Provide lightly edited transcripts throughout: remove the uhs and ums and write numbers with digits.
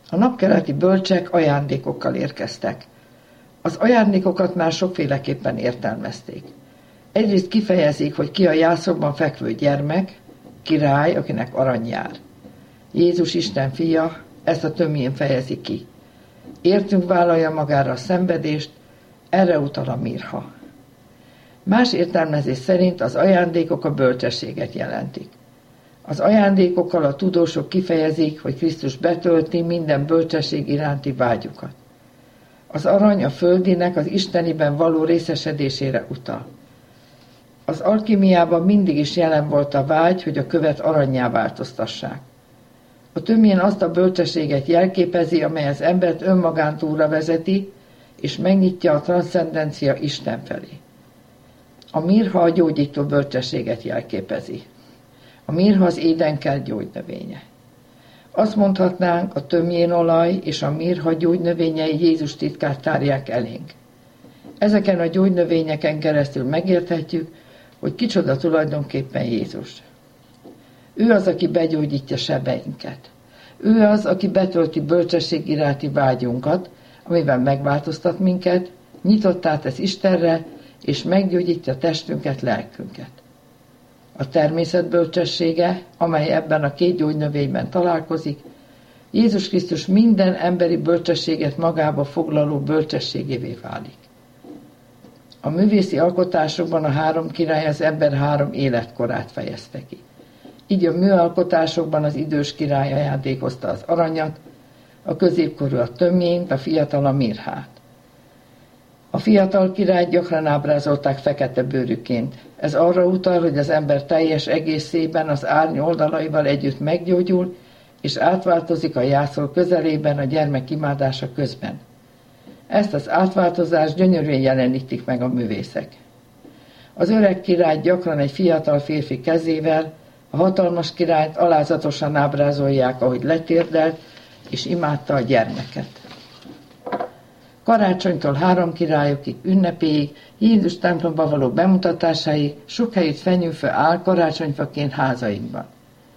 A napkeleti bölcsek ajándékokkal érkeztek. Az ajándékokat már sokféleképpen értelmezték. Egyrészt kifejezik, hogy ki a jászokban fekvő gyermek, király, akinek arany jár. Jézus Isten fia, ezt a tömjén fejezi ki. Értünk vállalja magára a szenvedést, erre utal a mirha. Más értelmezés szerint az ajándékok a bölcsességet jelentik. Az ajándékokkal a tudósok kifejezik, hogy Krisztus betölti minden bölcsesség iránti vágyukat. Az arany a földinek az isteniben való részesedésére utal. Az alkimiában mindig is jelen volt a vágy, hogy a követ arannyá változtassák. A tömjén azt a bölcsességet jelképezi, amely az embert önmagán túlra vezeti, és megnyitja a transzcendencia Isten felé. A mirha a gyógyító bölcsességet jelképezi. A mirha az édenkert gyógynövénye. Azt mondhatnánk, a tömjénolaj és a mirha gyógynövényei Jézus titkát tárják elénk. Ezeken a gyógynövényeken keresztül megérthetjük, hogy kicsoda tulajdonképpen Jézus. Ő az, aki begyógyítja sebeinket. Ő az, aki betölti bölcsesség iránti vágyunkat, amiben megváltoztat minket, nyitottá tesz Istenre, és meggyógyítja testünket, lelkünket. A természet bölcsessége, amely ebben a két gyógynövényben találkozik, Jézus Krisztus minden emberi bölcsességet magába foglaló bölcsességévé válik. A művészi alkotásokban a három király az ember három életkorát fejezte ki. Így a műalkotásokban az idős király ajándékozta az aranyat, a középkorú a tömjént, a fiatal a mirhát. A fiatal királyt gyakran ábrázolták fekete bőrűként. Ez arra utal, hogy az ember teljes egészében az árny oldalaival együtt meggyógyul, és átváltozik a jászol közelében a gyermek imádása közben. Ezt az átváltozást gyönyörűen jelenítik meg a művészek. Az öreg királyt gyakran egy fiatal férfi kezével, a hatalmas királyt alázatosan ábrázolják, ahogy letérdelt, és imádta a gyermeket. Karácsonytól három királyokig, ünnepéig, Jézus templomba való bemutatásáig sok helyütt fenyőfa áll karácsonyfaként házainkban.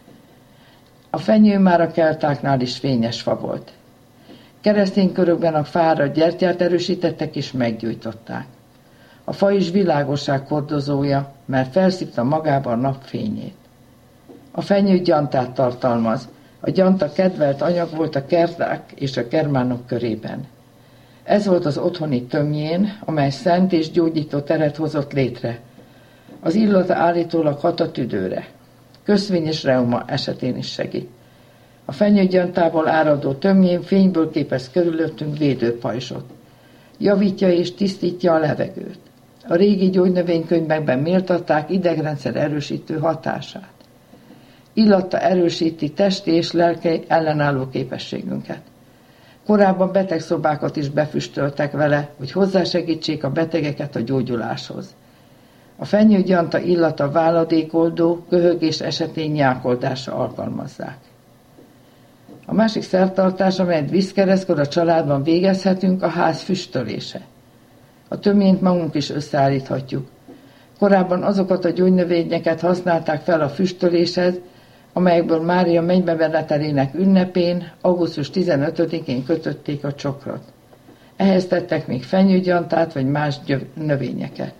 A fenyő már a keltáknál is fényes fa volt. Keresztény körökben a fára gyertyát erősítettek és meggyújtották. A fa is világosság hordozója, mert felszívta magába a napfényét. A fenyő gyantát tartalmaz. A gyanta kedvelt anyag volt a kerták és a germánok körében. Ez volt az otthoni tömjén, amely szent és gyógyító teret hozott létre. Az illata állítólag hat a tüdőre. Köszvényes reuma esetén is segít. A fenyőgyantából áradó tömjén fényből képez körülöttünk védőpajzsot. Javítja és tisztítja a levegőt. A régi gyógynövénykönyvekben méltatták idegrendszer erősítő hatását. Illata erősíti testi és lelki ellenálló képességünket. Korábban betegszobákat is befüstöltek vele, hogy hozzásegítsék a betegeket a gyógyuláshoz. A fenyőgyanta illata váladékoldó, köhögés esetén nyákoldásra alkalmazzák. A másik szertartás, amelyet vízkeresztkor a családban végezhetünk, a ház füstölése. A tömjént magunk is összeállíthatjuk. Korábban azokat a gyógynövényeket használták fel a füstöléshez, amelyekből Mária mennybemenetelének ünnepén, augusztus 15-én kötötték a csokrot. Ehhez tettek még fenyőgyantát vagy más növényeket.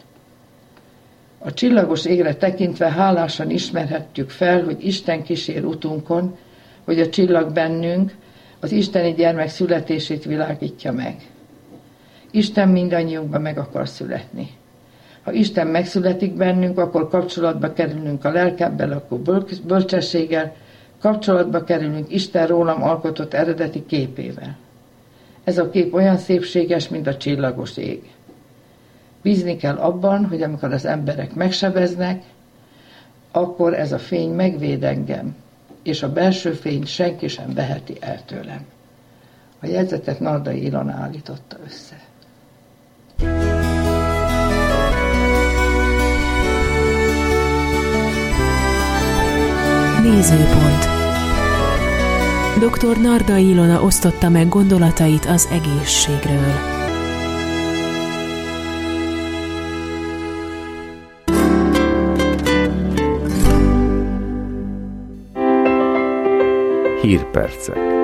A csillagos égre tekintve hálásan ismerhetjük fel, hogy Isten kísér utunkon, hogy a csillag bennünk az isteni gyermek születését világítja meg. Isten mindannyiunkban meg akar születni. Ha Isten megszületik bennünk, akkor kapcsolatba kerülünk a lelkebben lakó bölcsességgel, kapcsolatba kerülünk Isten rólam alkotott eredeti képével. Ez a kép olyan szépséges, mint a csillagos ég. Bízni kell abban, hogy amikor az emberek megsebeznek, akkor ez a fény megvéd engem, és a belső fény senki sem veheti el tőlem. A jegyzetet Nardai Ilona állította össze. Nézőpont. Dr. Nardai Ilona osztotta meg gondolatait az egészségről. Hírpercek.